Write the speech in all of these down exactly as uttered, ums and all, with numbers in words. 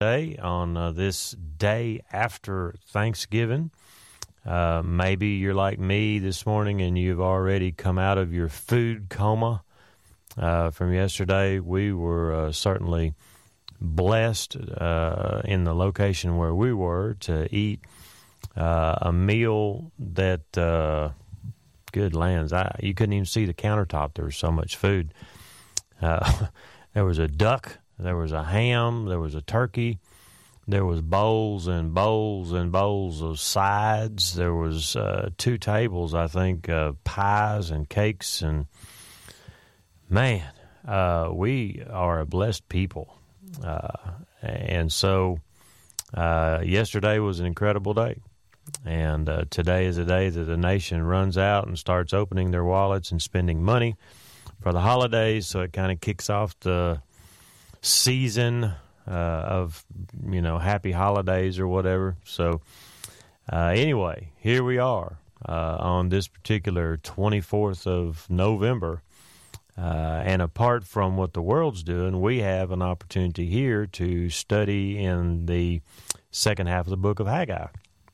Day on uh, this day after Thanksgiving. Uh, maybe you're like me this morning and you've already come out of your food coma uh, from yesterday. We were uh, certainly blessed uh, in the location where we were to eat uh, a meal that, uh, good lands, I, you couldn't even see the countertop. There was so much food. Uh, there was a duck. There was a ham, there was a turkey, there was bowls and bowls and bowls of sides. There was uh, two tables, I think, uh, pies and cakes. And, man, uh, we are a blessed people. Uh, and so uh, yesterday was an incredible day. And uh, today is a day that the nation runs out and starts opening their wallets and spending money for the holidays. So it kind of kicks off the season uh, of, you know, happy holidays or whatever. So uh, anyway, here we are uh, on this particular twenty-fourth of November. Uh, and apart from what the world's doing, we have an opportunity here to study in the second half of the book of Haggai.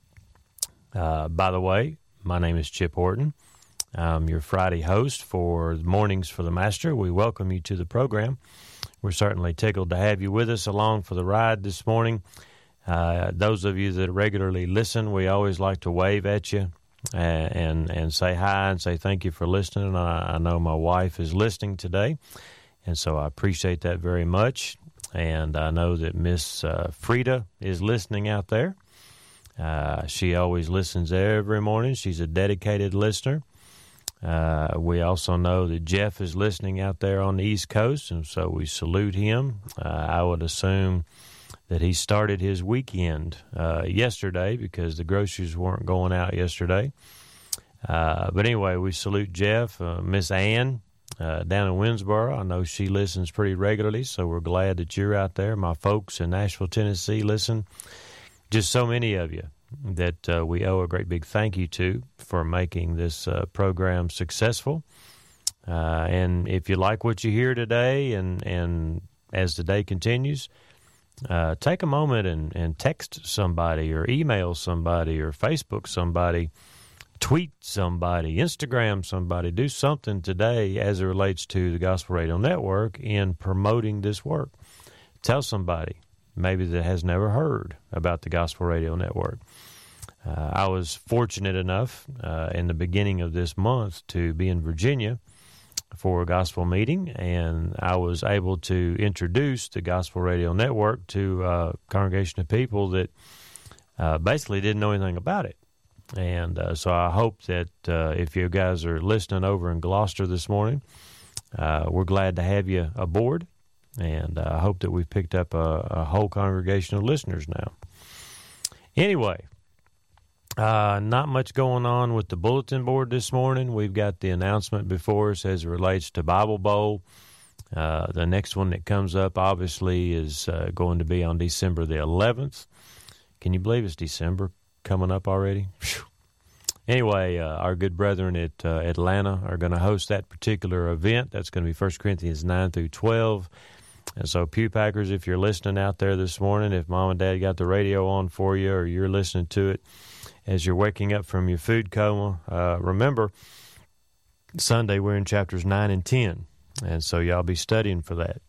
Uh, by the way, my name is Chip Horton. I'm your Friday host for Mornings for the Master. We welcome you to the program. We're certainly tickled to have you with us along for the ride this morning. Uh, those of you that regularly listen, we always like to wave at you uh, and and say hi and say thank you for listening. I, I know my wife is listening today, and so I appreciate that very much. And I know that Miss uh, Frida is listening out there. Uh, she always listens every morning. She's a dedicated listener. Uh, we also know that Jeff is listening out there on the East Coast, and so we salute him. Uh, I would assume that he started his weekend uh, yesterday because the groceries weren't going out yesterday. Uh, but anyway, we salute Jeff. Uh, Miss Ann uh, down in Winsboro, I know she listens pretty regularly, so we're glad that you're out there. My folks in Nashville, Tennessee listen. Just so many of you that uh, we owe a great big thank you to for making this uh, program successful. Uh, and if you like what you hear today, and, and as the day continues, uh, take a moment and, and text somebody or email somebody or Facebook somebody, tweet somebody, Instagram somebody. Do something today as it relates to the Gospel Radio Network in promoting this work. Tell somebody maybe that has never heard about the Gospel Radio Network. Uh, I was fortunate enough uh, in the beginning of this month to be in Virginia for a gospel meeting, and I was able to introduce the Gospel Radio Network to a congregation of people that uh, basically didn't know anything about it. And uh, so I hope that uh, if you guys are listening over in Gloucester this morning, uh, we're glad to have you aboard. And uh, I hope that we've picked up a, a whole congregation of listeners now. Anyway, uh, not much going on with the bulletin board this morning. We've got the announcement before us as it relates to Bible Bowl. Uh, the next one that comes up, obviously, is uh, going to be on December the eleventh. Can you believe it's December coming up already? Whew. Anyway, uh, our good brethren at uh, Atlanta are going to host that particular event. That's going to be First Corinthians nine through twelve. And so, Pew Packers, if you're listening out there this morning, if Mom and Dad got the radio on for you or you're listening to it as you're waking up from your food coma, uh, remember, Sunday we're in chapters nine and ten. And so y'all be studying for that.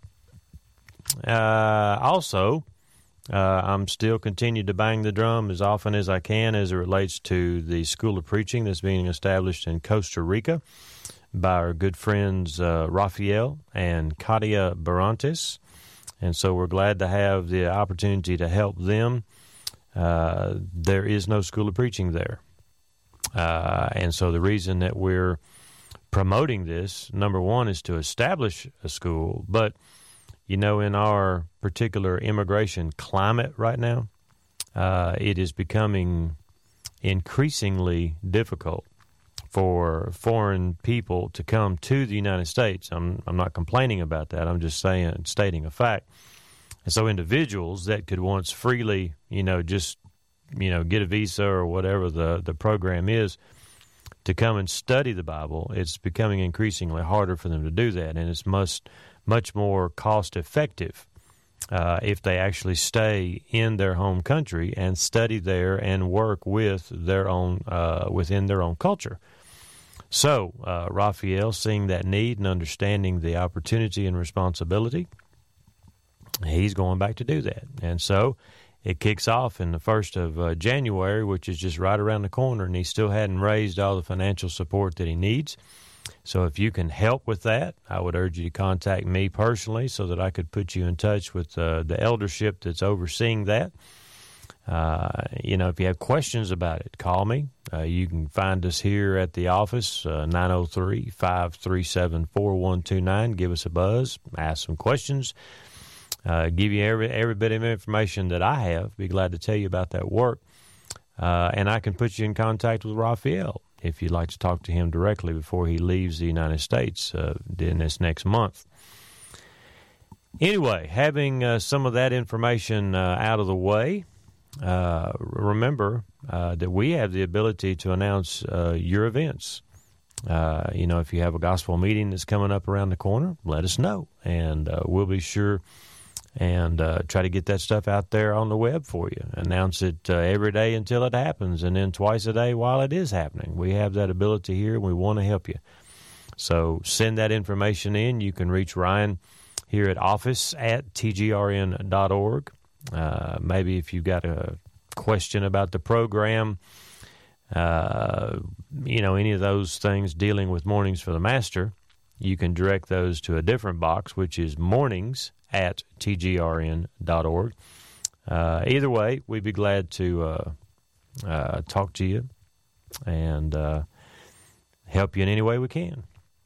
Uh, also, uh, I'm still continuing to bang the drum as often as I can as it relates to the School of Preaching that's being established in Costa Rica by our good friends uh, Rafael and Katia Barantes. And so we're glad to have the opportunity to help them. Uh, there is no School of Preaching there. Uh, and so the reason that we're promoting this, number one, is to establish a school. But, you know, in our particular immigration climate right now, uh, it is becoming increasingly difficult for foreign people to come to the United States. I'm I'm not complaining about that. I'm just saying, stating a fact. And so individuals that could once freely, you know, just, you know, get a visa or whatever the, the program is to come and study the Bible, it's becoming increasingly harder for them to do that. And it's much, much more cost-effective uh, if they actually stay in their home country and study there and work with their own uh, within their own culture. So, uh, Raphael, seeing that need and understanding the opportunity and responsibility, he's going back to do that. And so it kicks off in the first of uh, January, which is just right around the corner, and he still hadn't raised all the financial support that he needs. So if you can help with that, I would urge you to contact me personally so that I could put you in touch with uh, the eldership that's overseeing that. Uh, you know, if you have questions about it, call me. Uh, you can find us here at the office, uh, nine oh three, five three seven, four one two nine. Give us a buzz, ask some questions, uh, give you every, every bit of information that I have. Be glad to tell you about that work. Uh, and I can put you in contact with Raphael if you'd like to talk to him directly before he leaves the United States uh, in this next month. Anyway, having uh, some of that information uh, out of the way, Uh, remember uh, that we have the ability to announce uh, your events. Uh, you know, if you have a gospel meeting that's coming up around the corner, let us know, and uh, we'll be sure and uh, try to get that stuff out there on the web for you. Announce it uh, every day until it happens, and then twice a day while it is happening. We have that ability here, and we want to help you. So send that information in. You can reach Ryan here at office at t g r n dot org. Uh, maybe if you've got a question about the program, uh, you know, any of those things dealing with Mornings for the Master, you can direct those to a different box, which is mornings at t g r n dot org. Uh, either way, we'd be glad to uh, uh, talk to you and uh, help you in any way we can.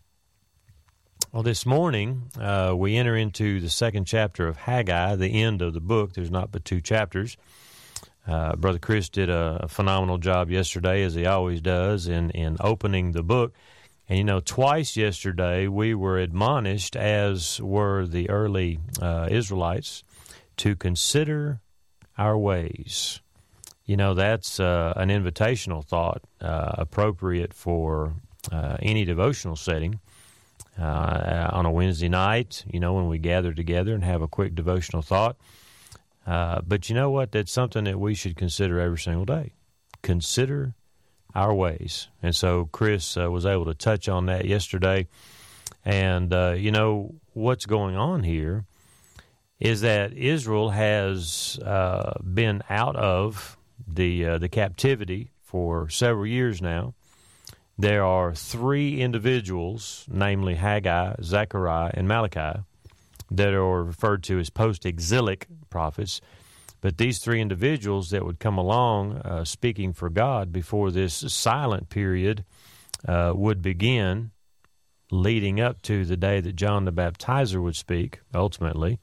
Well, this morning, uh, we enter into the second chapter of Haggai, the end of the book. There's not but two chapters. Uh, Brother Chris did a, a phenomenal job yesterday, as he always does, in, in opening the book. And, you know, twice yesterday we were admonished, as were the early uh, Israelites, to consider our ways. You know, that's uh, an invitational thought, uh, appropriate for uh, any devotional setting. Uh, on a Wednesday night, you know, when we gather together and have a quick devotional thought. Uh, but you know what? That's something that we should consider every single day. Consider our ways. And so Chris uh, was able to touch on that yesterday. And, uh, you know, what's going on here is that Israel has uh, been out of the uh, the captivity for several years now. There are three individuals, namely Haggai, Zechariah, and Malachi, that are referred to as post-exilic prophets. But these three individuals that would come along uh, speaking for God before this silent period uh, would begin, leading up to the day that John the Baptizer would speak, ultimately.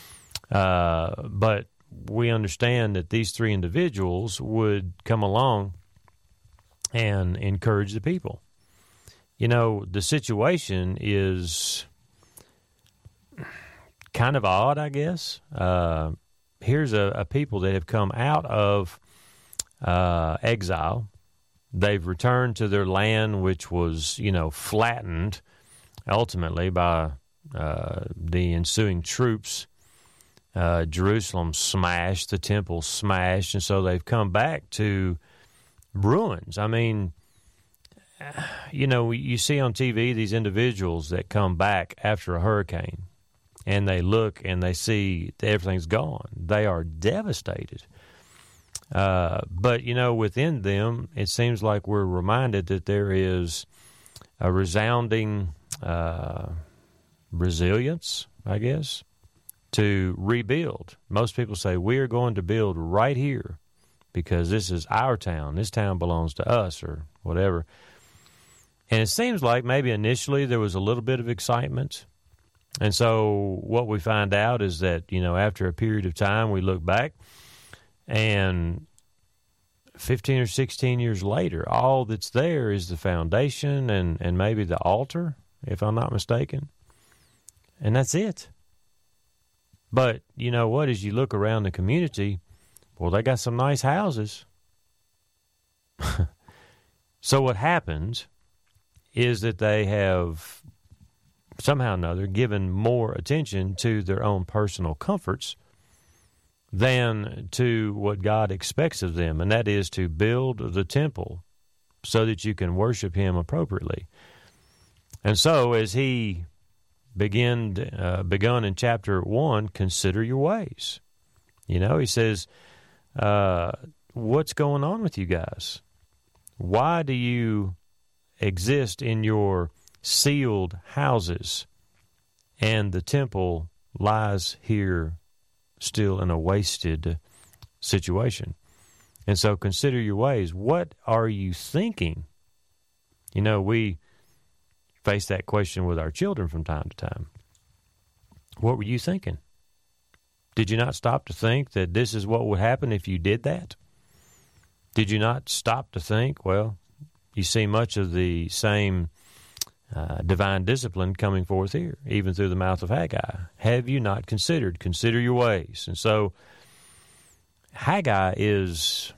Uh, but we understand that these three individuals would come along and encourage the people. You know, the situation is kind of odd, I guess. Uh, here's a, a people that have come out of uh, exile. They've returned to their land, which was, you know, flattened ultimately by uh, the ensuing troops. Uh, Jerusalem smashed, the temple smashed, and so they've come back to ruins. I mean, you know, you see on T V these individuals that come back after a hurricane, and they look and they see that everything's gone. They are devastated. Uh, but, you know, within them, it seems like we're reminded that there is a resounding uh, resilience, I guess, to rebuild. Most people say, we are going to build right here, because this is our town. This town belongs to us, or whatever. And it seems like maybe initially there was a little bit of excitement. And so what we find out is that, you know, after a period of time, we look back, and fifteen or sixteen years later, all that's there is the foundation and, and maybe the altar, if I'm not mistaken. And that's it. But you know what? As you look around the community, well, they got some nice houses. So what happens is that they have somehow or another, given more attention to their own personal comforts than to what God expects of them, and that is to build the temple so that you can worship Him appropriately. And so, as he began, uh, begun in chapter one, consider your ways. You know, he says, uh, what's going on with you guys? Why do you exist in your sealed houses, and the temple lies here still in a wasted situation? And so consider your ways. What are you thinking? You know, we face that question with our children from time to time. What were you thinking? Did you not stop to think that this is what would happen if you did that? Did you not stop to think, well, you see much of the same uh, divine discipline coming forth here, even through the mouth of Haggai. Have you not considered? Consider your ways. And so Haggai is,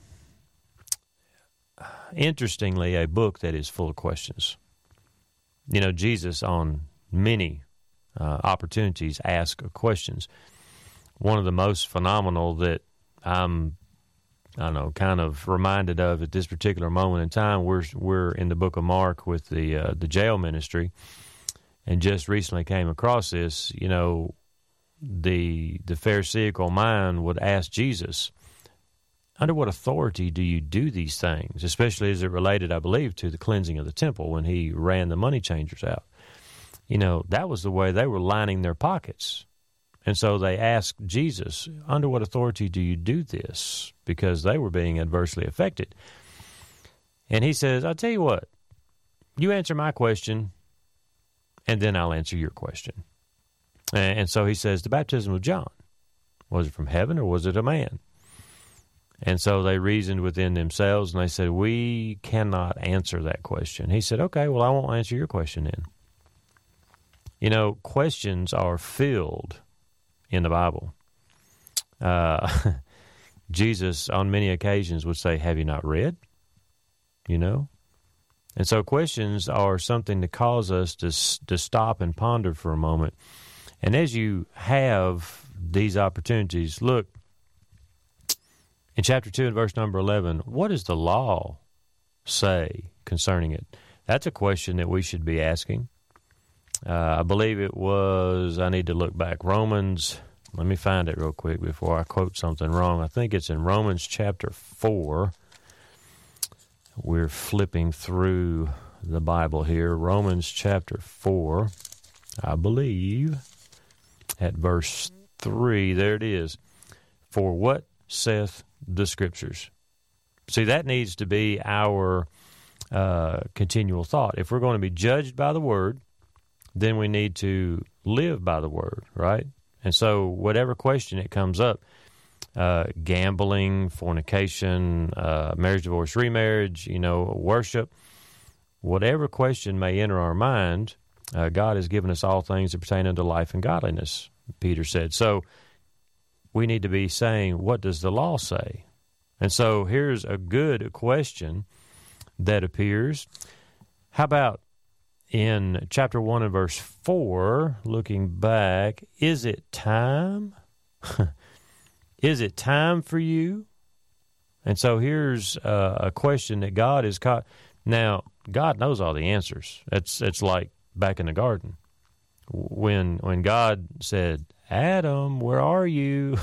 interestingly, a book that is full of questions. You know, Jesus on many uh, opportunities asked questions. One of the most phenomenal that I'm, I don't know, kind of reminded of at this particular moment in time, we're we're in the book of Mark with the uh, the jail ministry, and just recently came across this. You know, the the Pharisaical mind would ask Jesus, under what authority do you do these things, especially as it related, I believe, to the cleansing of the temple when he ran the money changers out. You know, that was the way they were lining their pockets. And so they asked Jesus, under what authority do you do this? Because they were being adversely affected. And he says, I'll tell you what, you answer my question, and then I'll answer your question. And so he says, the baptism of John, was it from heaven or was it a man? And so they reasoned within themselves, and they said, we cannot answer that question. He said, okay, well, I won't answer your question then. You know, questions are filled in the Bible. Uh, Jesus, on many occasions, would say, have you not read? You know? And so questions are something to cause us to, to stop and ponder for a moment. And as you have these opportunities, look, in chapter two and verse number eleven, what does the law say concerning it? That's a question that we should be asking. Uh, I believe it was, I need to look back, Romans, let me find it real quick before I quote something wrong. I think it's in Romans chapter four. We're flipping through the Bible here. Romans chapter four, I believe, at verse three, there it is. For what saith the Scriptures? See, that needs to be our uh, continual thought. If we're going to be judged by the Word, then we need to live by the Word, right? And so whatever question it comes up, uh, gambling, fornication, uh, marriage, divorce, remarriage, you know, worship, whatever question may enter our mind, uh, God has given us all things that pertain unto life and godliness, Peter said. So we need to be saying, what does the law say? And so here's a good question that appears. How about in chapter one and verse four, looking back, is it time? Is it time for you? And so here's uh, a question that God is caught. Now, God knows all the answers. It's it's like back in the garden. When when God said, Adam, where are you?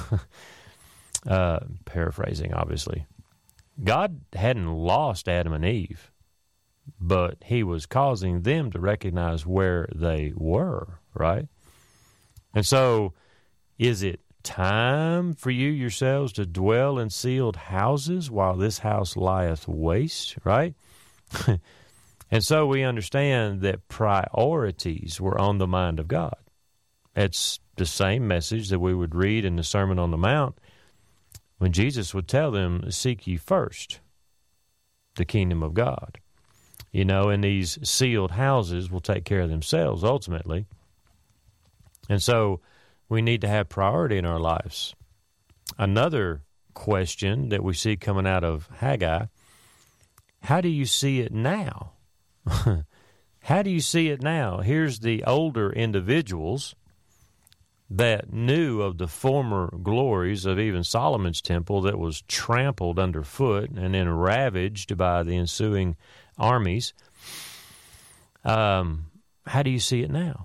uh, paraphrasing, obviously. God hadn't lost Adam and Eve, but he was causing them to recognize where they were, right? And so, is it time for you yourselves to dwell in sealed houses while this house lieth waste, right? And so we understand that priorities were on the mind of God. It's the same message that we would read in the Sermon on the Mount when Jesus would tell them, seek ye first the kingdom of God. You know, and these sealed houses will take care of themselves ultimately. And so we need to have priority in our lives. Another question that we see coming out of Haggai, how do you see it now? How do you see it now? Here's the older individuals that knew of the former glories of even Solomon's temple that was trampled underfoot and then ravaged by the ensuing armies. Um, how do you see it now?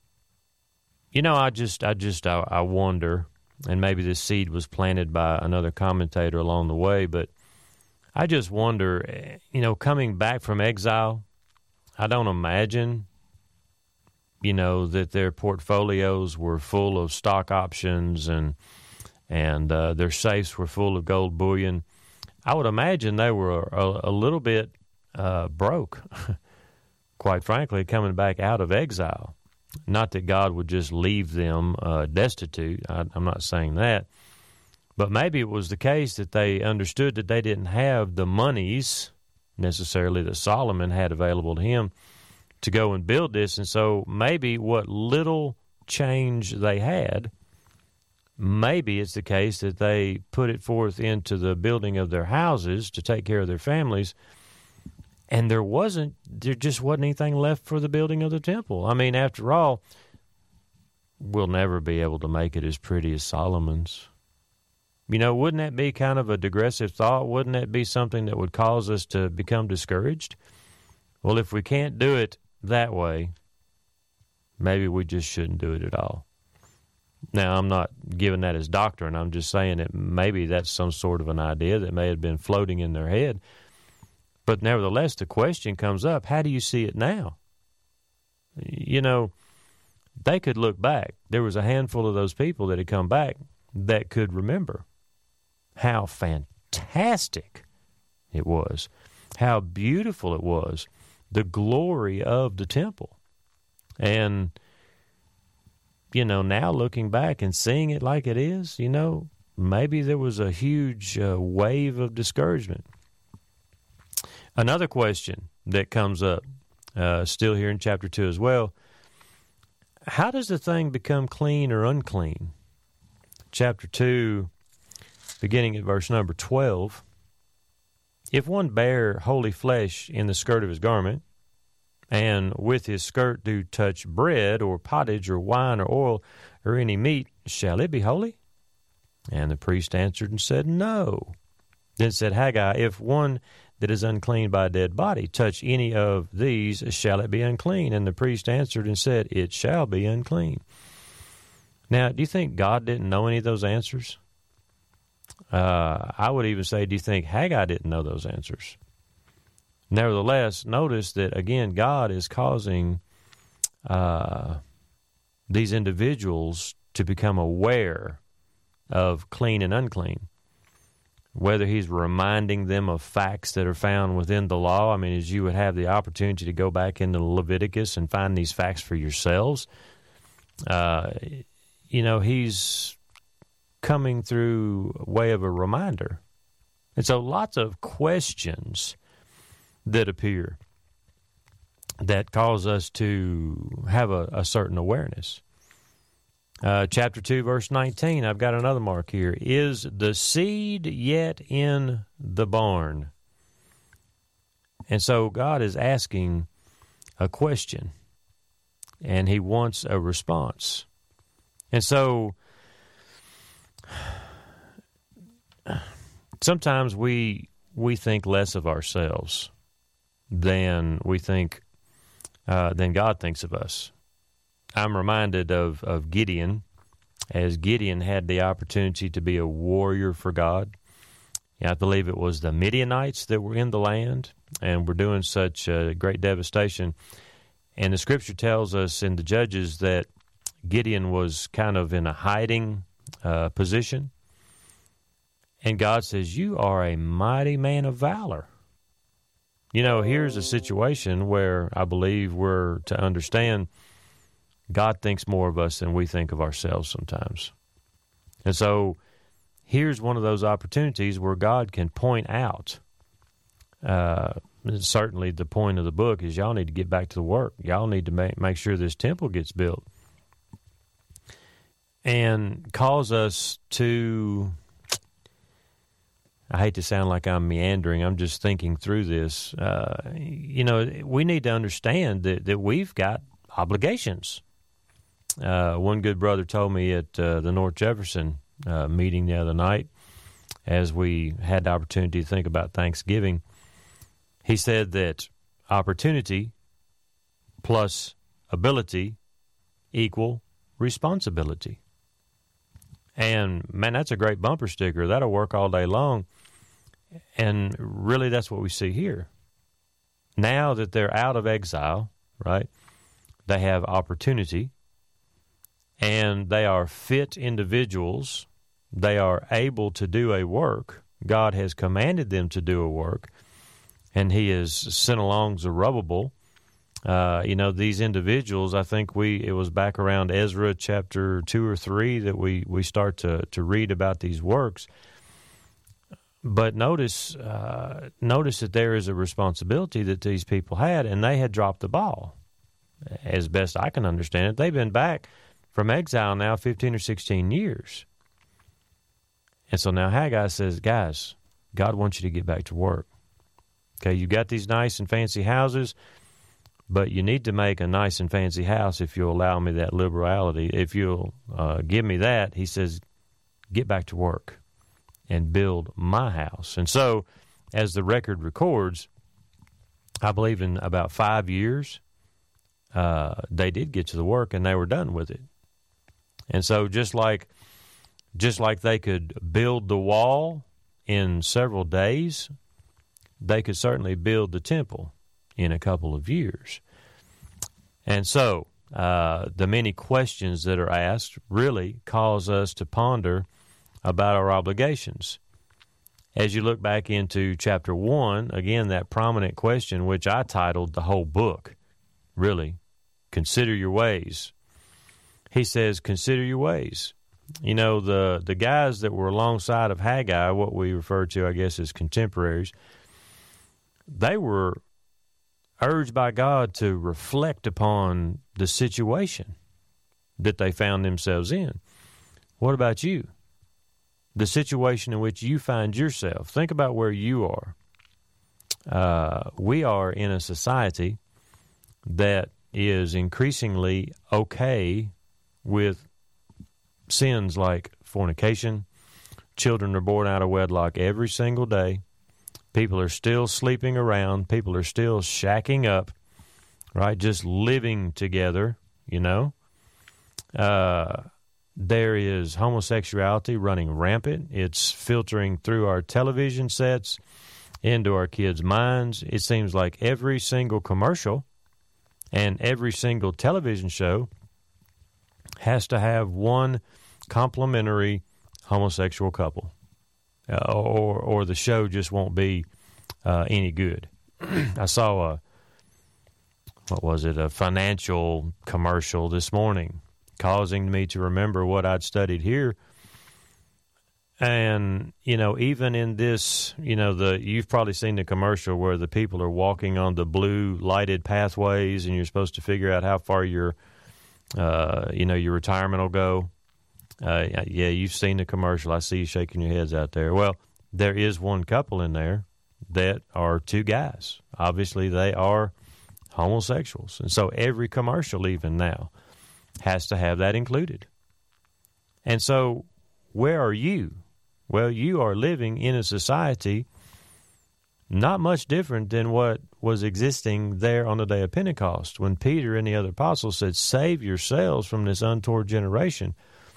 You know, I just, I just, I, I wonder, and maybe this seed was planted by another commentator along the way, but I just wonder, you know, coming back from exile, I don't imagine, you know, that their portfolios were full of stock options and and uh, their safes were full of gold bullion. I would imagine they were a, a little bit uh, broke, quite frankly, coming back out of exile. Not that God would just leave them uh, destitute. I, I'm not saying that. But maybe it was the case that they understood that they didn't have the monies necessarily that Solomon had available to him to go and build this. And so maybe what little change they had, maybe it's the case that they put it forth into the building of their houses to take care of their families, and there wasn't, there just wasn't anything left for the building of the temple. I mean, after all, we'll never be able to make it as pretty as Solomon's. You know, wouldn't that be kind of a digressive thought? Wouldn't that be something that would cause us to become discouraged? Well, if we can't do it that way, maybe we just shouldn't do it at all. Now, I'm not giving that as doctrine. I'm just saying that maybe that's some sort of an idea that may have been floating in their head. But nevertheless, the question comes up, how do you see it now? You know, they could look back. There was a handful of those people that had come back that could remember how fantastic it was, how beautiful it was, the glory of the temple. And, you know, now looking back and seeing it like it is, you know, maybe there was a huge uh, wave of discouragement. Another question that comes up, uh, still here in chapter two as well, how does the thing become clean or unclean? Chapter two, beginning at verse number twelve, if one bear holy flesh in the skirt of his garment, and with his skirt do touch bread or pottage or wine or oil or any meat, shall it be holy? And the priest answered and said, no. Then said Haggai, if one that is unclean by a dead body touch any of these, shall it be unclean? And the priest answered and said, it shall be unclean. Now, do you think God didn't know any of those answers? Uh, I would even say, do you think Haggai didn't know those answers? Nevertheless, notice that, again, God is causing uh, these individuals to become aware of clean and unclean, whether he's reminding them of facts that are found within the law. I mean, as you would have the opportunity to go back into Leviticus and find these facts for yourselves, uh, you know, he's coming through way of a reminder. And so lots of questions that appear that cause us to have a, a certain awareness. Uh, chapter two, verse nineteen, I've got another mark here. Is the seed yet in the barn? And so God is asking a question, and he wants a response. And so sometimes we we think less of ourselves than we think uh, than God thinks of us. I'm reminded of, of Gideon, as Gideon had the opportunity to be a warrior for God. I believe it was the Midianites that were in the land and were doing such uh, great devastation. And the Scripture tells us in the Judges that Gideon was kind of in a hiding uh, position. And God says, you are a mighty man of valor. You know, here's a situation where I believe we're to understand God thinks more of us than we think of ourselves sometimes. And so here's one of those opportunities where God can point out, uh, certainly the point of the book is y'all need to get back to the work. Y'all need to make, make sure this temple gets built. And cause us to, I hate to sound like I'm meandering. I'm just thinking through this. Uh, you know, we need to understand that, that we've got obligations. Uh, one good brother told me at uh, the North Jefferson uh, meeting the other night, as we had the opportunity to think about Thanksgiving, he said that opportunity plus ability equal responsibility. And, man, that's a great bumper sticker. That'll work all day long. And really that's what we see here. Now that they're out of exile, right, they have opportunity, and they are fit individuals. They are able to do a work. God has commanded them to do a work, and he has sent along Zerubbabel. Uh, you know, these individuals, I think we, it was back around Ezra chapter two or three that we, we start to, to read about these works. But notice, uh, notice that there is a responsibility that these people had, and they had dropped the ball. As best I can understand it, they've been back from exile now fifteen or sixteen years. And so now Haggai says, guys, God wants you to get back to work. Okay, you got these nice and fancy houses, but you need to make a nice and fancy house if you'll allow me that liberality. If you'll uh, give me that, he says, get back to work and build my house. And so, as the record records, I believe in about five years, uh, they did get to the work and they were done with it. And so just like just like they could build the wall in several days, they could certainly build the temple in a couple of years. And so uh, the many questions that are asked really cause us to ponder about our obligations. As you look back into chapter one, again, that prominent question, which I titled the whole book, really, consider your ways. He says, consider your ways. You know, the, the guys that were alongside of Haggai, what we refer to, I guess, as contemporaries, they were urged by God to reflect upon the situation that they found themselves in. What about you? The situation in which you find yourself. Think about where you are. Uh, we are in a society that is increasingly okay with sins like fornication. Children are born out of wedlock every single day. People are still sleeping around. People are still shacking up, right? Just living together, you know. Uh, there is homosexuality running rampant. It's filtering through our television sets, into our kids' minds. It seems like every single commercial and every single television show has to have one complimentary homosexual couple, uh, or or the show just won't be uh, any good. I saw a, what was it, a financial commercial this morning, causing me to remember what I'd studied here. And, you know, even in this, you know, the you've probably seen the commercial where the people are walking on the blue lighted pathways and you're supposed to figure out how far your, uh, you know, your retirement will go. Uh, yeah, you've seen the commercial. I see you shaking your heads out there. Well, there is one couple in there that are two guys. Obviously, they are homosexuals. And so every commercial, even now, has to have that included. And so where are you? Well, you are living in a society not much different than what was existing there on the day of Pentecost, when Peter and the other apostles said, save yourselves from this untoward generation.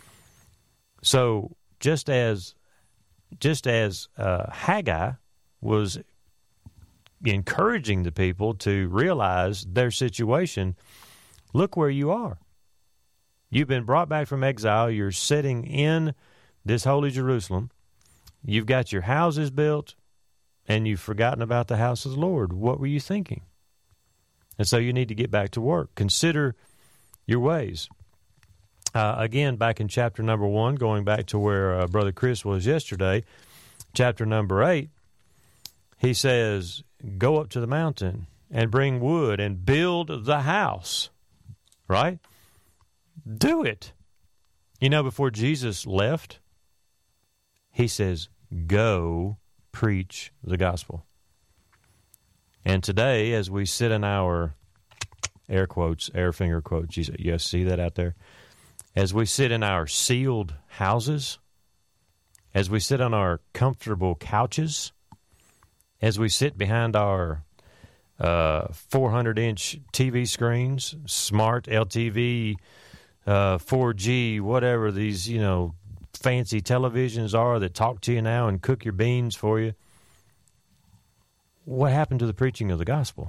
So just as just as uh, Haggai was encouraging the people to realize their situation, look where you are. You've been brought back from exile. You're sitting in this holy Jerusalem. You've got your houses built, and you've forgotten about the house of the Lord. What were you thinking? And so you need to get back to work. Consider your ways. Uh, again, back in chapter number one, going back to where uh, Brother Chris was yesterday, chapter number eight, he says, go up to the mountain and bring wood and build the house, right? Do it. You know, before Jesus left, he says, go preach the gospel. And today, as we sit in our air quotes, air finger quotes, you guys see that out there? As we sit in our sealed houses, as we sit on our comfortable couches, as we sit behind our uh, four hundred inch T V screens, smart L T V, uh, four G, whatever these, you know, fancy televisions are that talk to you now and cook your beans for you. What happened to the preaching of the gospel?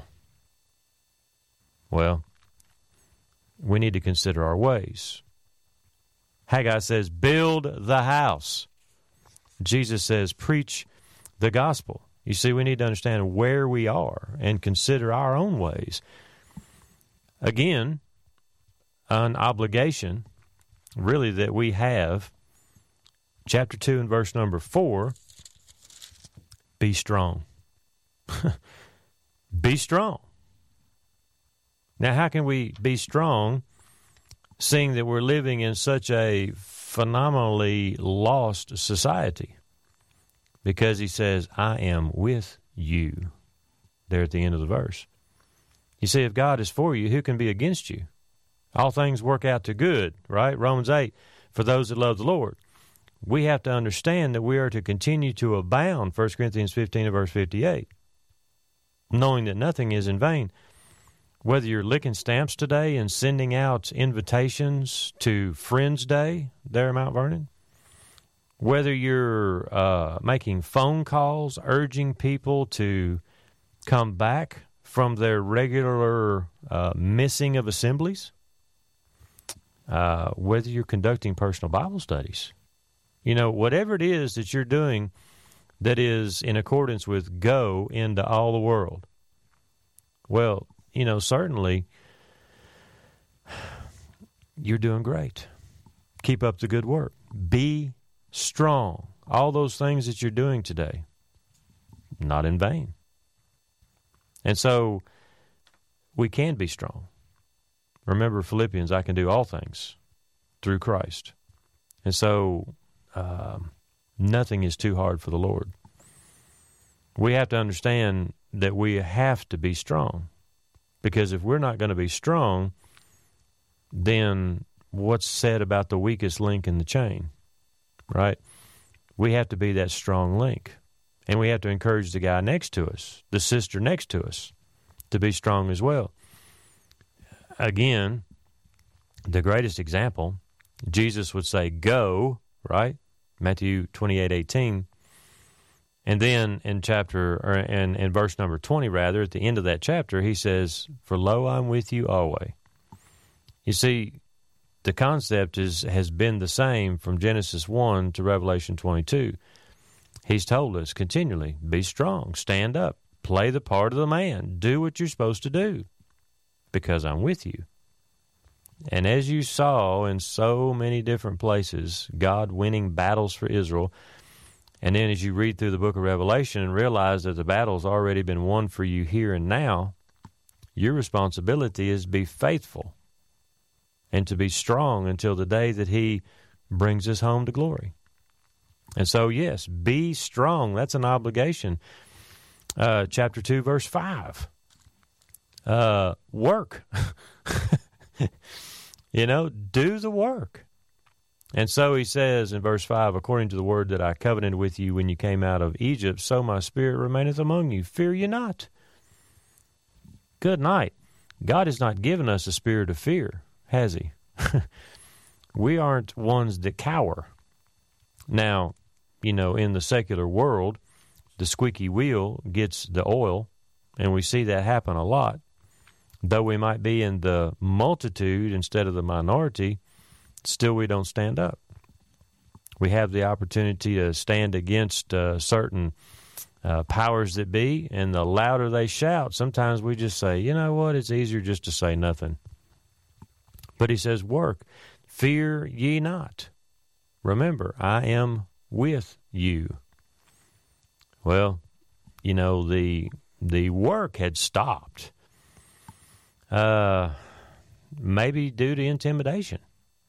Well, we need to consider our ways. Haggai says, build the house. Jesus says, preach the gospel. You see, we need to understand where we are and consider our own ways. Again, an obligation, really, that we have. Chapter two and verse number four, be strong. Be strong. Now, how can we be strong seeing that we're living in such a phenomenally lost society? Because he says, I am with you, there at the end of the verse. You see, if God is for you, who can be against you? All things work out to good, right? Romans eight, for those that love the Lord. We have to understand that we are to continue to abound, First Corinthians fifteen and verse fifty-eight, knowing that nothing is in vain. Whether you're licking stamps today and sending out invitations to Friends Day there in Mount Vernon, whether you're uh, making phone calls, urging people to come back from their regular uh, missing of assemblies, uh, whether you're conducting personal Bible studies, you know, whatever it is that you're doing that is in accordance with go into all the world. Well, you know, certainly you're doing great. Keep up the good work. Be strong. All those things that you're doing today, not in vain. And so we can be strong. Remember Philippians, I can do all things through Christ. And so um, nothing is too hard for the Lord. We have to understand that we have to be strong. Because if we're not going to be strong, then what's said about the weakest link in the chain, right? We have to be that strong link. And we have to encourage the guy next to us, the sister next to us, to be strong as well. Again, the greatest example, Jesus would say, go, right? Matthew twenty-eight eighteen. And then in chapter, or in, in verse number twenty, rather, at the end of that chapter, he says, for lo, I'm with you always. You see, the concept is has been the same from Genesis one to Revelation twenty-two. He's told us continually, be strong, stand up, play the part of the man, do what you're supposed to do, because I'm with you. And as you saw in so many different places, God winning battles for Israel, and then as you read through the book of Revelation and realize that the battle's already been won for you here and now, your responsibility is to be faithful and to be strong until the day that he brings us home to glory. And so, yes, be strong. That's an obligation. Uh, chapter two, verse five. Uh, work. You know, do the work. And so he says in verse five, according to the word that I covenanted with you when you came out of Egypt, so my spirit remaineth among you. Fear ye not. Good night. God has not given us a spirit of fear, has he? We aren't ones that cower. Now, you know, in the secular world, the squeaky wheel gets the oil, and we see that happen a lot. Though we might be in the multitude instead of the minority, still we don't stand up. We have the opportunity to stand against uh, certain uh, powers that be, and the louder they shout, sometimes we just say, you know what, it's easier just to say nothing. But he says, work. Fear ye not. Remember, I am with you. Well, you know, the the work had stopped. Uh, maybe due to intimidation.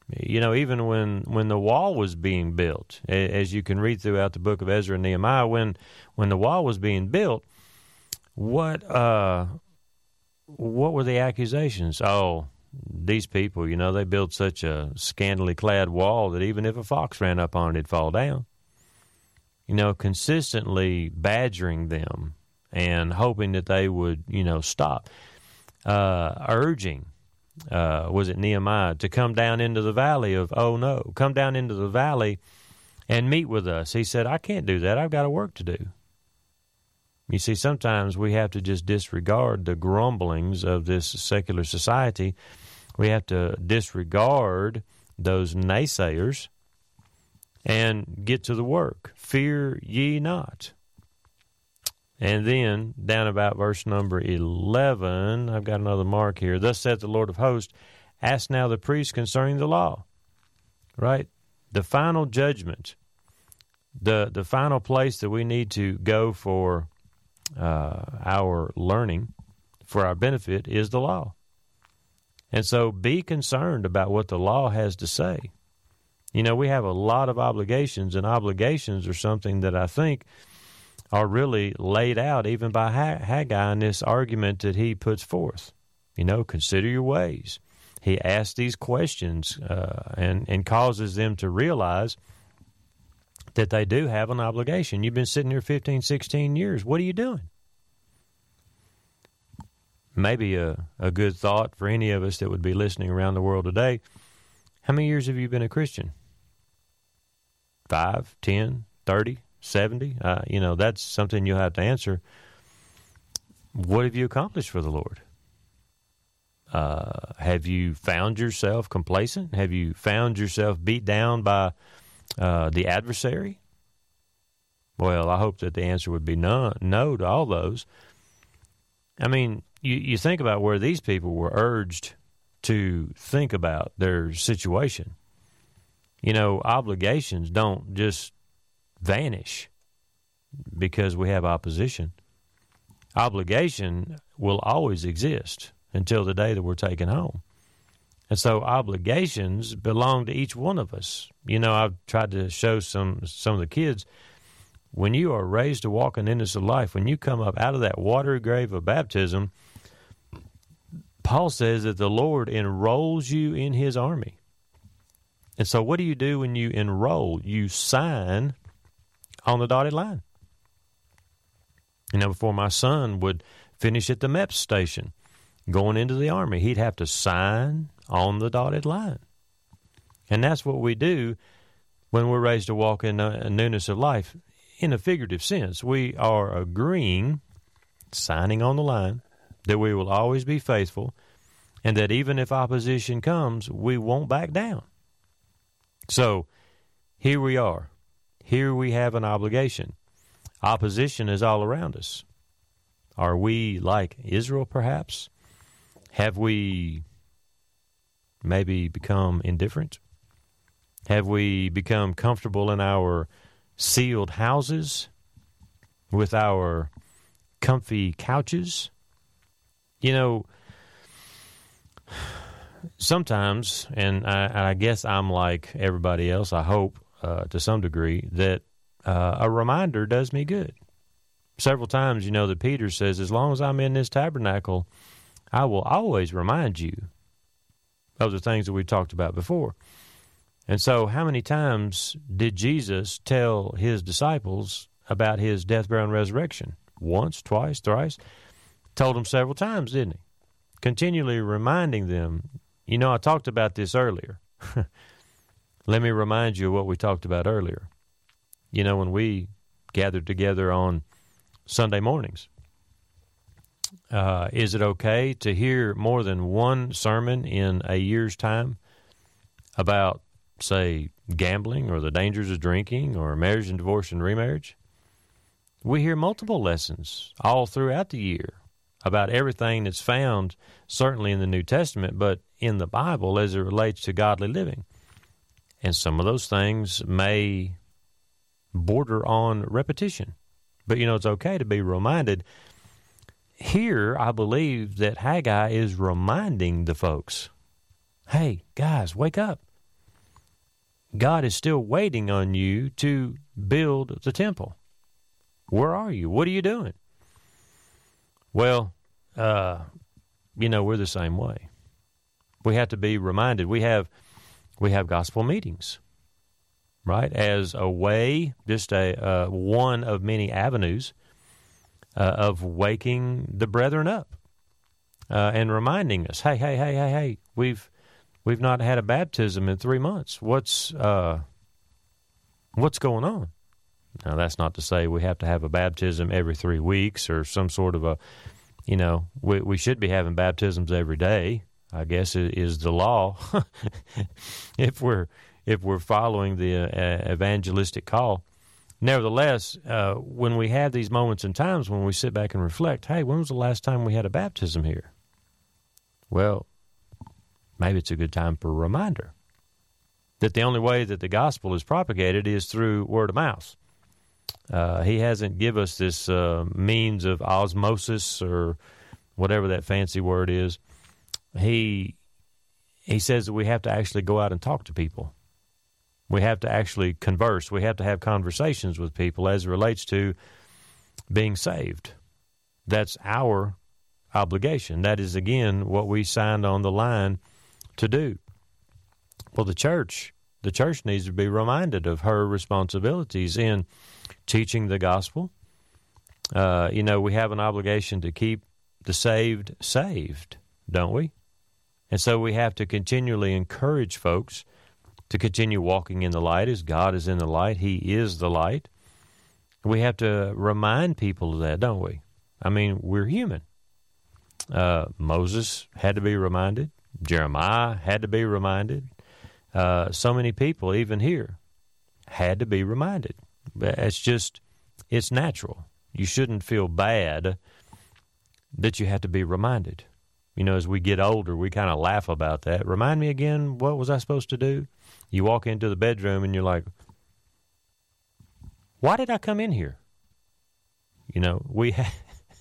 You know, even when, when the wall was being built, as you can read throughout the book of Ezra and Nehemiah, when when the wall was being built, what uh, what were the accusations? Oh, these people, you know, they built such a scantily clad wall that even if a fox ran up on it, it'd fall down. You know, consistently badgering them and hoping that they would, you know, stop. Uh, urging, uh, was it Nehemiah, to come down into the valley of, oh no, come down into the valley and meet with us. He said, I can't do that. I've got a work to do. You see, sometimes we have to just disregard the grumblings of this secular society. We have to disregard those naysayers and get to the work. Fear ye not. And then, down about verse number eleven, I've got another mark here. Thus saith the Lord of hosts, ask now the priest concerning the law. Right? The final judgment, the, the final place that we need to go for uh, our learning, for our benefit, is the law. And so be concerned about what the law has to say. You know, we have a lot of obligations, and obligations are something that I think are really laid out even by Haggai in this argument that he puts forth. You know, consider your ways. He asks these questions uh, and, and causes them to realize that they do have an obligation. You've been sitting here fifteen, sixteen years. What are you doing? Maybe a, a good thought for any of us that would be listening around the world today. How many years have you been a Christian? Five, ten, thirty? seventy, uh, you know, that's something you'll have to answer. What have you accomplished for the Lord? Uh, have you found yourself complacent? Have you found yourself beat down by uh, the adversary? Well, I hope that the answer would be no, no to all those. I mean, you, you think about where these people were urged to think about their situation. You know, obligations don't just vanish because we have opposition. Obligation will always exist until the day that we're taken home. And so obligations belong to each one of us. You know, I've tried to show some some of the kids, when you are raised to walk in innocent life, when you come up out of that watery grave of baptism, Paul says that the Lord enrolls you in his army. And so what do you do when you enroll? You sign on the dotted line. You know, before my son would finish at the M E P S station, going into the Army, he'd have to sign on the dotted line. And that's what we do when we're raised to walk in a newness of life. In a figurative sense, we are agreeing, signing on the line, that we will always be faithful, and that even if opposition comes, we won't back down. So, here we are. Here we have an obligation. Opposition is all around us. Are we like Israel, perhaps? Have we maybe become indifferent? Have we become comfortable in our sealed houses with our comfy couches? You know, sometimes, and I, I guess I'm like everybody else, I hope, Uh, to some degree, that uh, a reminder does me good. Several times, you know, that Peter says, as long as I'm in this tabernacle, I will always remind you of the things that we talked about before. And so how many times did Jesus tell his disciples about his death, burial, and resurrection? Once, twice, thrice? Told them several times, didn't he? Continually reminding them. You know, I talked about this earlier. Let me remind you of what we talked about earlier. You know, when we gathered together on Sunday mornings, uh, is it okay to hear more than one sermon in a year's time about, say, gambling or the dangers of drinking or marriage and divorce and remarriage? We hear multiple lessons all throughout the year about everything that's found, certainly in the New Testament, but in the Bible as it relates to godly living. And some of those things may border on repetition. But, you know, it's okay to be reminded. Here, I believe that Haggai is reminding the folks, hey, guys, wake up. God is still waiting on you to build the temple. Where are you? What are you doing? Well, uh, you know, we're the same way. We have to be reminded. We have we have gospel meetings, right, as a way, just a uh, one of many avenues uh, of waking the brethren up uh, and reminding us, hey, hey, hey, hey, hey, we've we've not had a baptism in three months. What's uh, what's going on? Now, that's not to say we have to have a baptism every three weeks or some sort of a, you know, we, we should be having baptisms every day, I guess, is the law. if we're if we're following the uh, evangelistic call. Nevertheless, uh, when we have these moments and times when we sit back and reflect, hey, when was the last time we had a baptism here? Well, maybe it's a good time for a reminder that the only way that the gospel is propagated is through word of mouth. Uh, he hasn't given us this uh, means of osmosis or whatever that fancy word is. He he says that we have to actually go out and talk to people. We have to actually converse. We have to have conversations with people as it relates to being saved. That's our obligation. That is, again, what we signed on the line to do. Well, the church, the church needs to be reminded of her responsibilities in teaching the gospel. Uh, you know, we have an obligation to keep the saved saved, don't we? And so we have to continually encourage folks to continue walking in the light as God is in the light. He is the light. We have to remind people of that, don't we? I mean, we're human. Uh, Moses had to be reminded. Jeremiah had to be reminded. Uh, so many people, even here, had to be reminded. It's just, it's natural. You shouldn't feel bad that you have to be reminded. You know, as we get older, we kind of laugh about that. Remind me again, what was I supposed to do? You walk into the bedroom and you're like, why did I come in here? You know, we ha-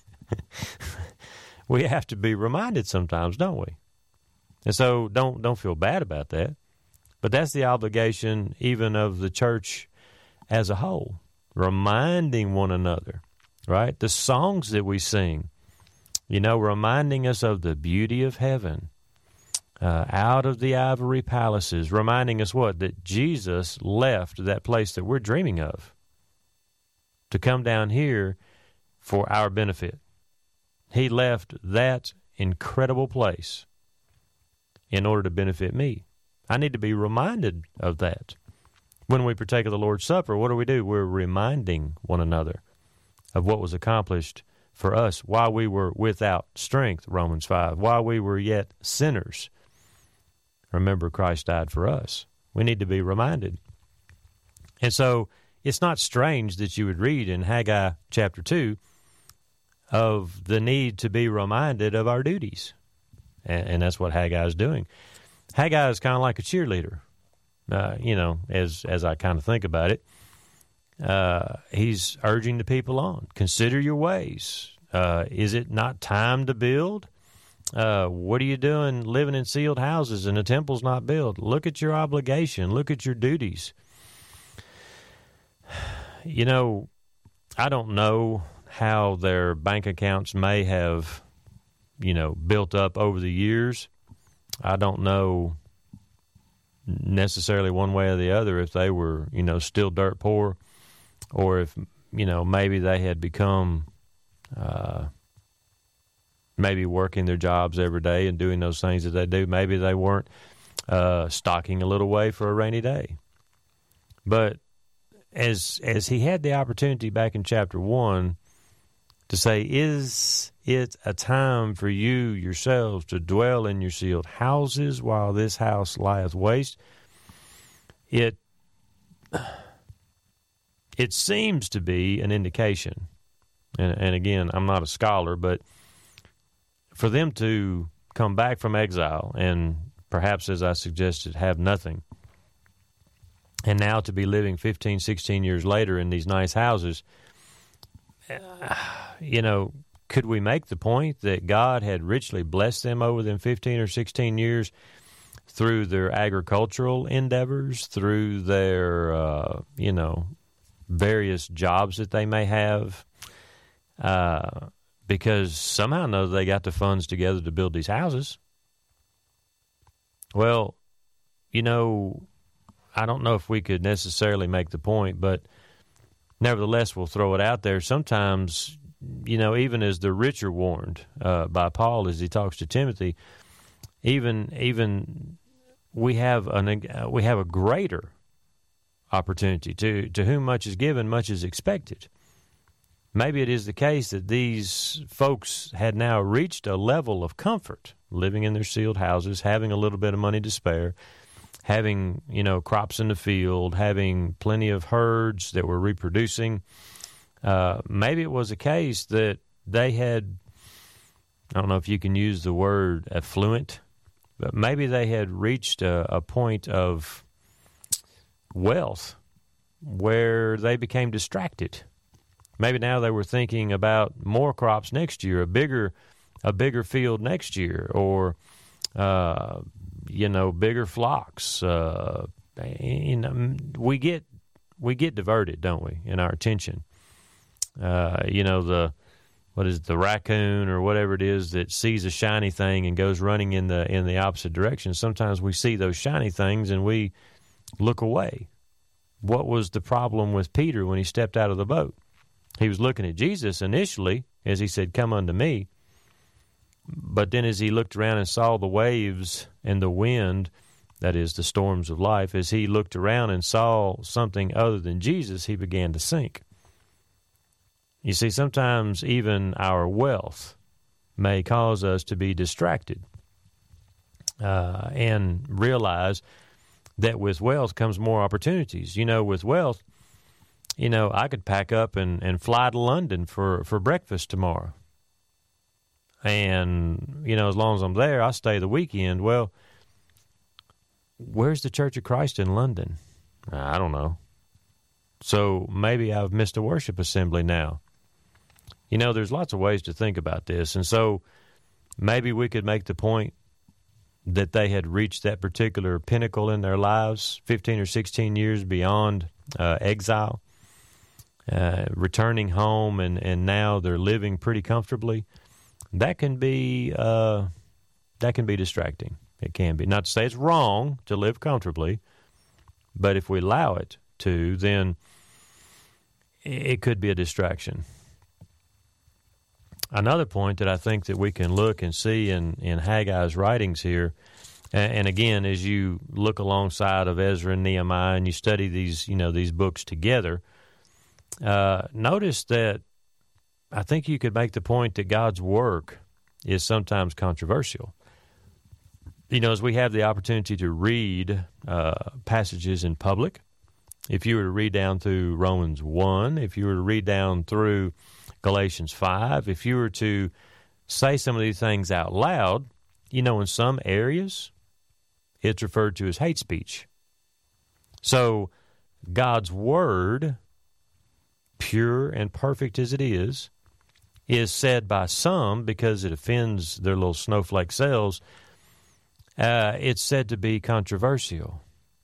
we have to be reminded sometimes, don't we? And so don't don't feel bad about that. But that's the obligation even of the church as a whole, reminding one another, right? The songs that we sing, you know, reminding us of the beauty of heaven, uh, out of the ivory palaces, reminding us what? That Jesus left that place that we're dreaming of to come down here for our benefit. He left that incredible place in order to benefit me. I need to be reminded of that. When we partake of the Lord's Supper, what do we do? We're reminding one another of what was accomplished for us while we were without strength, Romans five, while we were yet sinners. Remember, Christ died for us. We need to be reminded. And so it's not strange that you would read in Haggai chapter two of the need to be reminded of our duties. And, and that's what Haggai is doing. Haggai is kind of like a cheerleader, uh, you know, as as I kind of think about it. Uh, he's urging the people on. Consider your ways. Uh, is it not time to build? Uh, what are you doing living in sealed houses and the temple's not built? Look at your obligation. Look at your duties. You know, I don't know how their bank accounts may have, you know, built up over the years. I don't know necessarily one way or the other if they were, you know, still dirt poor, or if, you know, maybe they had become uh, maybe working their jobs every day and doing those things that they do. Maybe they weren't uh, stocking a little away for a rainy day. But as as he had the opportunity back in chapter one to say, is it a time for you yourselves to dwell in your sealed houses while this house lieth waste? It it seems to be an indication, and, and again, I'm not a scholar, but for them to come back from exile and perhaps, as I suggested, have nothing, and now to be living fifteen, sixteen years later in these nice houses, uh, you know, could we make the point that God had richly blessed them over them fifteen or sixteen years, through their agricultural endeavors, through their, uh, you know, various jobs that they may have, uh, because somehow or another they got the funds together to build these houses. Well, you know, I don't know if we could necessarily make the point, but nevertheless, we'll throw it out there. Sometimes, you know, even as the rich are warned uh, by Paul as he talks to Timothy, even even we have an uh, we have a greater opportunity. To to whom much is given, much is expected. Maybe it is the case that these folks had now reached a level of comfort, living in their sealed houses, having a little bit of money to spare, having, you know, crops in the field, having plenty of herds that were reproducing. Uh, maybe it was a case that they had, I don't know if you can use the word affluent, but maybe they had reached a, a point of wealth where they became distracted. Maybe now they were thinking about more crops next year, a bigger, a bigger field next year, or uh, you know, bigger flocks. Uh, you know, we get we get diverted, don't we, in our attention? Uh, you know, the what is it, the raccoon or whatever it is that sees a shiny thing and goes running in the in the opposite direction. Sometimes we see those shiny things and we look away. What was the problem with Peter when he stepped out of the boat? He was looking at Jesus initially as he said, "Come unto me." But then as he looked around and saw the waves and the wind, that is, the storms of life, as he looked around and saw something other than Jesus, he began to sink. You see, sometimes even our wealth may cause us to be distracted uh, and realize that with wealth comes more opportunities. You know, with wealth, you know, I could pack up and, and fly to London for, for breakfast tomorrow. And, you know, as long as I'm there, I'll stay the weekend. Well, where's the Church of Christ in London? I don't know. So maybe I've missed a worship assembly now. You know, there's lots of ways to think about this. And so maybe we could make the point that they had reached that particular pinnacle in their lives, fifteen or sixteen years beyond uh, exile, uh, returning home, and, and now they're living pretty comfortably. That can be uh, that can be distracting. It can be. Not to say it's wrong to live comfortably, but if we allow it to, then it could be a distraction. Another point that I think that we can look and see in, in Haggai's writings here, and, and again, as you look alongside of Ezra and Nehemiah and you study these, you know, these books together, uh, notice that I think you could make the point that God's work is sometimes controversial. You know, as we have the opportunity to read uh, passages in public, if you were to read down through Romans one, if you were to read down through Galatians five, if you were to say some of these things out loud, you know, in some areas, it's referred to as hate speech. So God's word, pure and perfect as it is, is said by some, because it offends their little snowflake selves, uh, it's said to be controversial.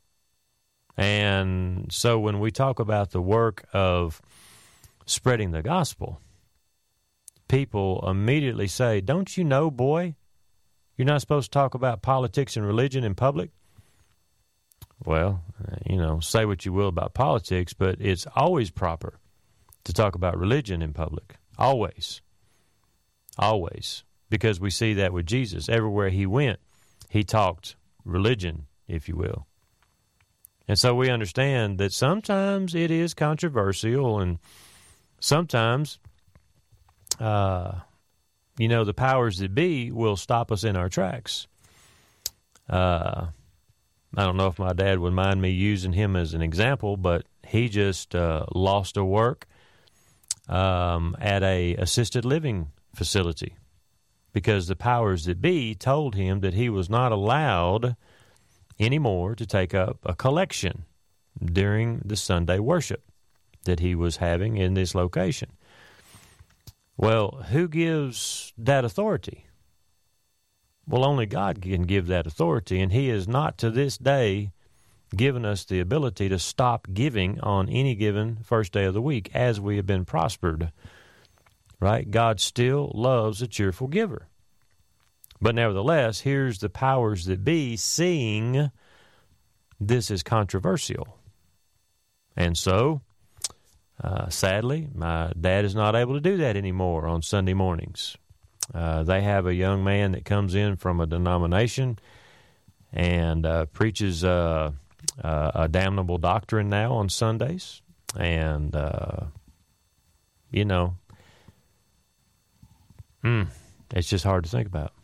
And so when we talk about the work of spreading the gospel, people immediately say, "Don't you know, boy, you're not supposed to talk about politics and religion in public?" Well, you know, say what you will about politics, but it's always proper to talk about religion in public. Always. Always. Because we see that with Jesus. Everywhere he went, he talked religion, if you will. And so we understand that sometimes it is controversial, and sometimes, uh, you know, the powers that be will stop us in our tracks. Uh, I don't know if my dad would mind me using him as an example, but he just uh, lost a work um, at a assisted living facility because the powers that be told him that he was not allowed anymore to take up a collection during the Sunday worship that he was having in this location. Well, who gives that authority? Well, only God can give that authority, and he has not to this day given us the ability to stop giving on any given first day of the week as we have been prospered, right? God still loves a cheerful giver. But nevertheless, here's the powers that be seeing this is controversial. And so, uh, sadly, my dad is not able to do that anymore on Sunday mornings. Uh, they have a young man that comes in from a denomination and uh, preaches uh, uh, a damnable doctrine now on Sundays. And, uh, you know, mm, it's just hard to think about.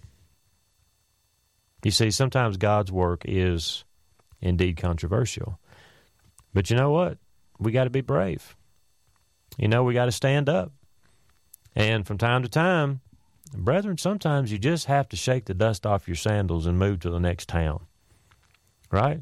You see, sometimes God's work is indeed controversial. But you know what? We got to be brave. You know, we got to stand up. And from time to time, brethren, sometimes you just have to shake the dust off your sandals and move to the next town. Right?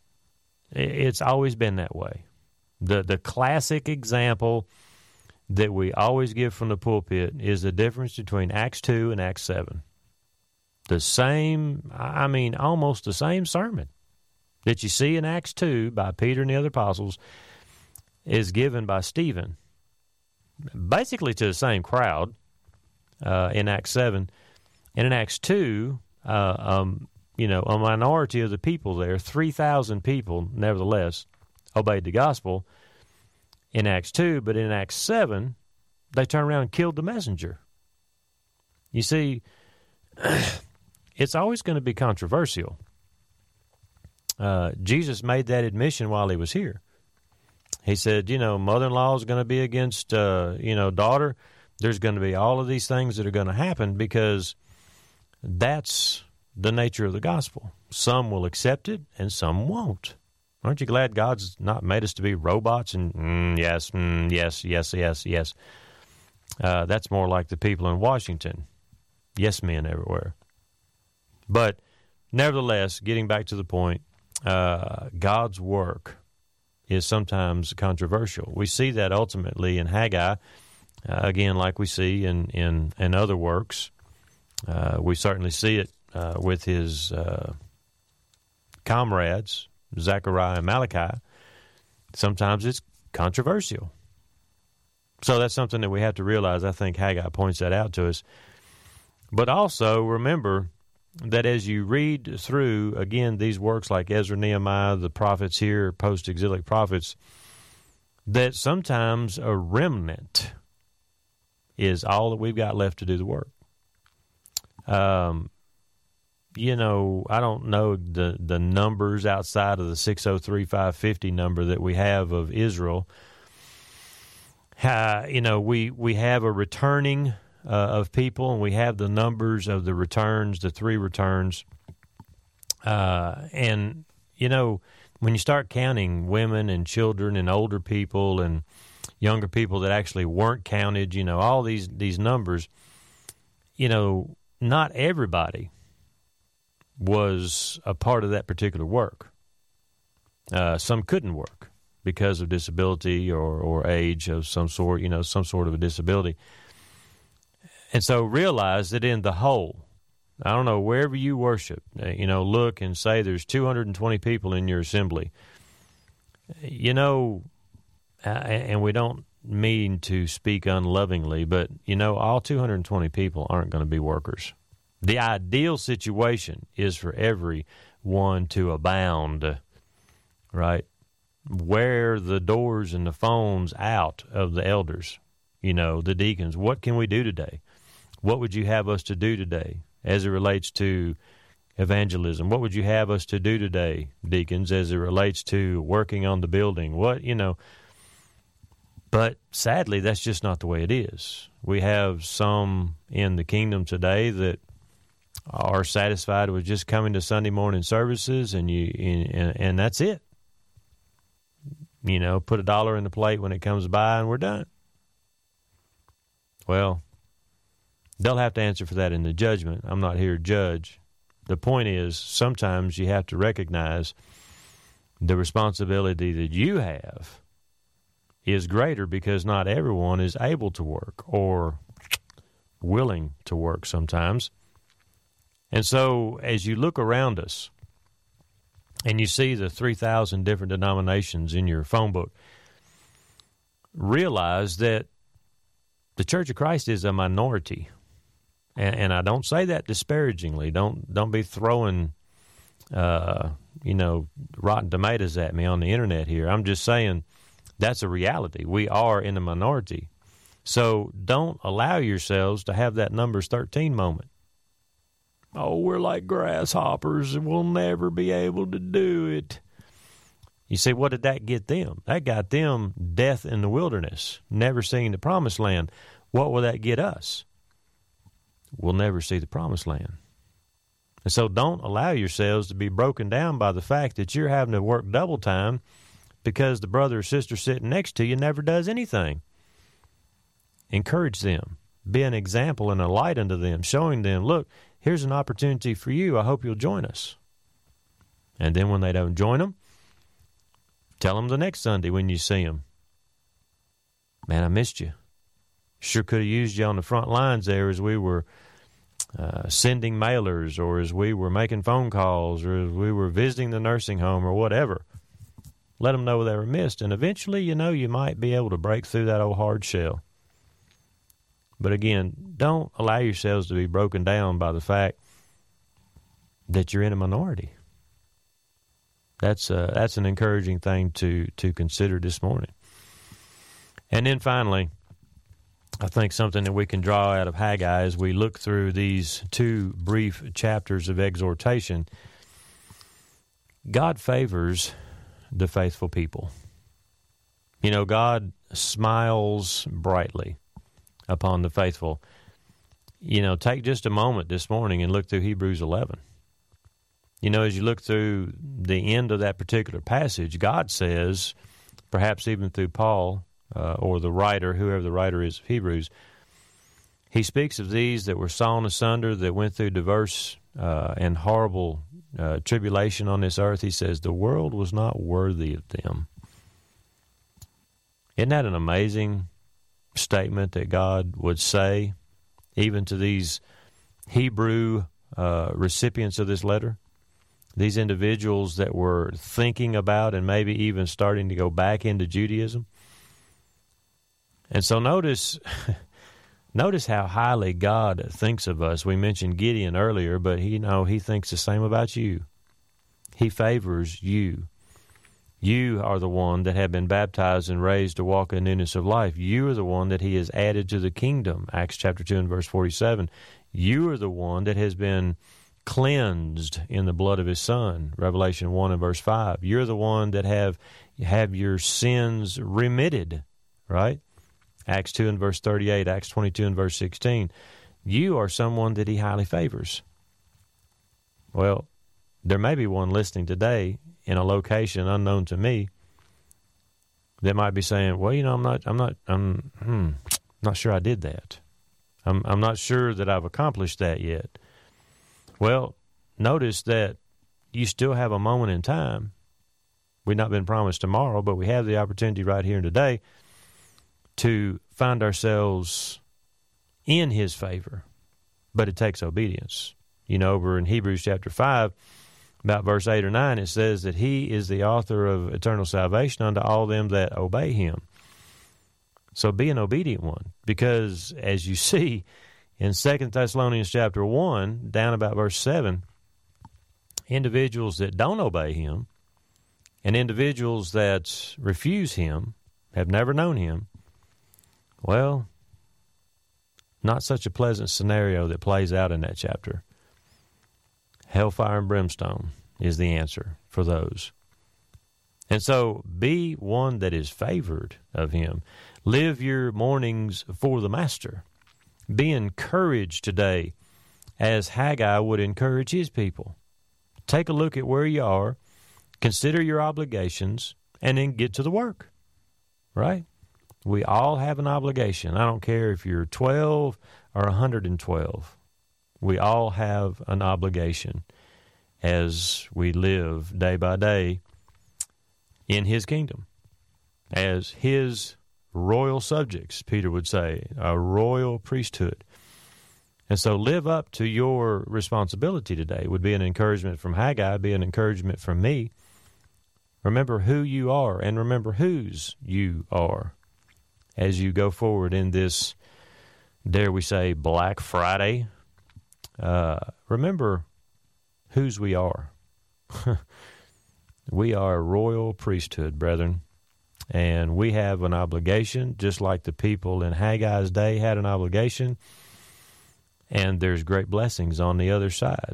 It's always been that way. The the classic example that we always give from the pulpit is the difference between Acts two and Acts seven. The same, I mean, almost the same sermon that you see in Acts two by Peter and the other apostles is given by Stephen, basically to the same crowd uh, in Acts seven. And in Acts two, uh, um, you know, a minority of the people there, three thousand people, nevertheless, obeyed the gospel in Acts two. But in Acts seven, they turned around and killed the messenger. You see, it's always going to be controversial. Uh, Jesus made that admission while he was here. He said, you know, mother-in-law is going to be against, uh, you know, daughter. There's going to be all of these things that are going to happen because that's the nature of the gospel. Some will accept it and some won't. Aren't you glad God's not made us to be robots and mm, yes, mm, yes, yes, yes, yes. Uh, that's more like the people in Washington. Yes men everywhere. But nevertheless, getting back to the point, uh, God's work is sometimes controversial. We see that ultimately in Haggai, uh, again, like we see in, in, in other works. Uh, we certainly see it uh, with his uh, comrades, Zechariah and Malachi. Sometimes it's controversial. So that's something that we have to realize. I think Haggai points that out to us. But also remember that as you read through, again, these works like Ezra, Nehemiah, the prophets here, post-exilic prophets, that sometimes a remnant is all that we've got left to do the work. Um, you know, I don't know the, the numbers outside of the six oh three five fifty number that we have of Israel. Uh, you know, we, we have a returning Uh, of people, and we have the numbers of the returns, the three returns. Uh, and, you know, when you start counting women and children and older people and younger people that actually weren't counted, you know, all these, these numbers, you know, not everybody was a part of that particular work. Uh, some couldn't work because of disability or, or age of some sort, you know, some sort of a disability. And so realize that in the whole, I don't know, wherever you worship, you know, look and say there's two hundred twenty people in your assembly. You know, and we don't mean to speak unlovingly, but, you know, all two hundred twenty people aren't going to be workers. The ideal situation is for everyone to abound, right? Wear the doors and the phones out of the elders, you know, the deacons. What can we do today? What would you have us to do today as it relates to evangelism? What would you have us to do today, deacons, as it relates to working on the building? What, you know, but sadly, that's just not the way it is. We have some in the kingdom today that are satisfied with just coming to Sunday morning services, and you and, and that's it. You know, put a dollar in the plate when it comes by, and we're done. Well, they'll have to answer for that in the judgment. I'm not here to judge. The point is, sometimes you have to recognize the responsibility that you have is greater because not everyone is able to work or willing to work sometimes. And so as you look around us and you see the three thousand different denominations in your phone book, realize that the Church of Christ is a minority. And, and I don't say that disparagingly. Don't don't be throwing, uh, you know, rotten tomatoes at me on the internet here. I'm just saying that's a reality. We are in a minority. So don't allow yourselves to have that Numbers thirteen moment. Oh, we're like grasshoppers and we'll never be able to do it. You see, what did that get them? That got them death in the wilderness, never seeing the promised land. What will that get us? We'll never see the promised land. And so don't allow yourselves to be broken down by the fact that you're having to work double time because the brother or sister sitting next to you never does anything. Encourage them. Be an example and a light unto them, showing them, look, here's an opportunity for you. I hope you'll join us. And then when they don't join them, tell them the next Sunday when you see them, man, I missed you. Sure could have used you on the front lines there as we were uh, sending mailers or as we were making phone calls or as we were visiting the nursing home or whatever. Let them know they were missed. And eventually, you know, you might be able to break through that old hard shell. But again, don't allow yourselves to be broken down by the fact that you're in a minority. That's uh, that's an encouraging thing to to consider this morning. And then finally, I think something that we can draw out of Haggai as we look through these two brief chapters of exhortation, God favors the faithful people. You know, God smiles brightly upon the faithful. You know, take just a moment this morning and look through Hebrews eleven. You know, as you look through the end of that particular passage, God says, perhaps even through Paul uh, or the writer, whoever the writer is of Hebrews, he speaks of these that were sawn asunder, that went through diverse uh, and horrible uh, tribulation on this earth. He says, the world was not worthy of them. Isn't that an amazing statement that God would say even to these Hebrew uh, recipients of this letter? These individuals that were thinking about and maybe even starting to go back into Judaism. And so notice notice how highly God thinks of us. We mentioned Gideon earlier, but he, you know, he thinks the same about you. He favors you. You are the one that have been baptized and raised to walk in newness of life. You are the one that he has added to the kingdom, Acts chapter two and verse forty-seven. You are the one that has been cleansed in the blood of his Son, Revelation one and verse five. You're the one that have have your sins remitted, right? Acts two and verse thirty-eight, Acts twenty-two and verse sixteen. You are someone that he highly favors. Well, there may be one listening today in a location unknown to me that might be saying, well, you know, I'm not, I'm not, I'm hmm, not sure I did that. I'm, I'm not sure that I've accomplished that yet. Well, notice that you still have a moment in time. We've not been promised tomorrow, but we have the opportunity right here and today to find ourselves in his favor. But it takes obedience. You know, over in Hebrews chapter five, about verse eight or nine, it says that he is the author of eternal salvation unto all them that obey him. So be an obedient one, because as you see in Second Thessalonians chapter one, down about verse seven, individuals that don't obey him and individuals that refuse him, have never known him, well, not such a pleasant scenario that plays out in that chapter. Hellfire and brimstone is the answer for those. And so be one that is favored of him. Live your mornings for the Master. Be encouraged today as Haggai would encourage his people. Take a look at where you are, consider your obligations, and then get to the work, right? We all have an obligation. I don't care if you're twelve or one hundred twelve. We all have an obligation as we live day by day in his kingdom, as his royal subjects, Peter would say, a royal priesthood. And so live up to your responsibility today. Would be an encouragement from Haggai, be an encouragement from me. Remember who you are and remember whose you are as you go forward in this, dare we say, Black Friday. Uh, remember whose we are. We are a royal priesthood, brethren, and we have an obligation, just like the people in Haggai's day had an obligation, and there's great blessings on the other side.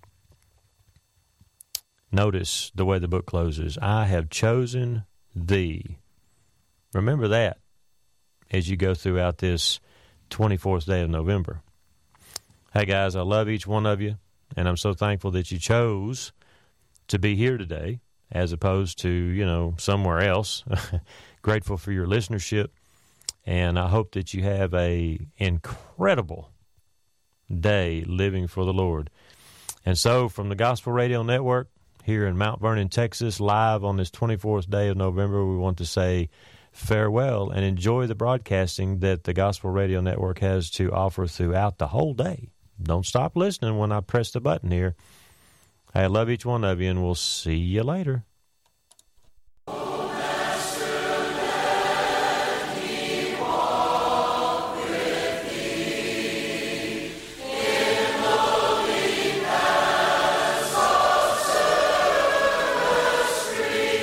Notice the way the book closes. I have chosen thee. Remember that as you go throughout this twenty-fourth day of November. Hey, guys, I love each one of you, and I'm so thankful that you chose to be here today as opposed to, you know, somewhere else. Grateful for your listenership, and I hope that you have a incredible day living for the Lord. And so from the Gospel Radio Network here in Mount Vernon, Texas, live on this twenty-fourth day of November, we want to say farewell and enjoy the broadcasting that the Gospel Radio Network has to offer throughout the whole day. Don't stop listening when I press the button here. I love each one of you, and we'll see you later. Oh, Master, let me walk with thee in loving paths of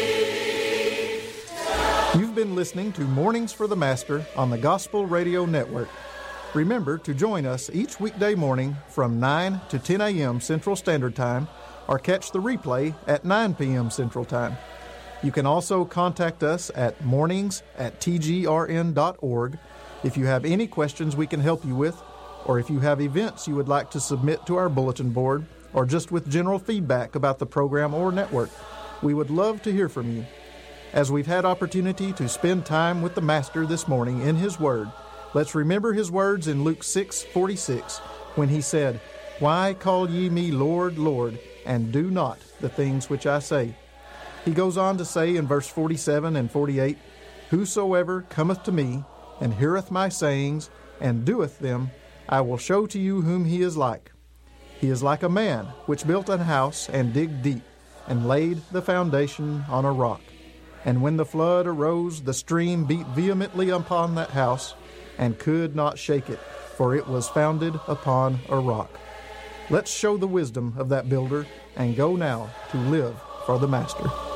service. You've been listening to Mornings for the Master on the Gospel Radio Network. Remember to join us each weekday morning from nine to ten a.m. Central Standard Time, or catch the replay at nine p.m. Central Time. You can also contact us at mornings at t g r n dot org if you have any questions we can help you with, or if you have events you would like to submit to our bulletin board, or just with general feedback about the program or network. We would love to hear from you. As we've had opportunity to spend time with the Master this morning in His Word, let's remember His words in Luke six forty-six when He said, "Why call ye me Lord, Lord, and do not the things which I say?" He goes on to say in verse forty-seven and forty-eight, "Whosoever cometh to me, and heareth my sayings, and doeth them, I will show to you whom he is like. He is like a man which built an house, and digged deep, and laid the foundation on a rock. And when the flood arose, the stream beat vehemently upon that house, and could not shake it, for it was founded upon a rock." Let's show the wisdom of that builder and go now to live for the Master.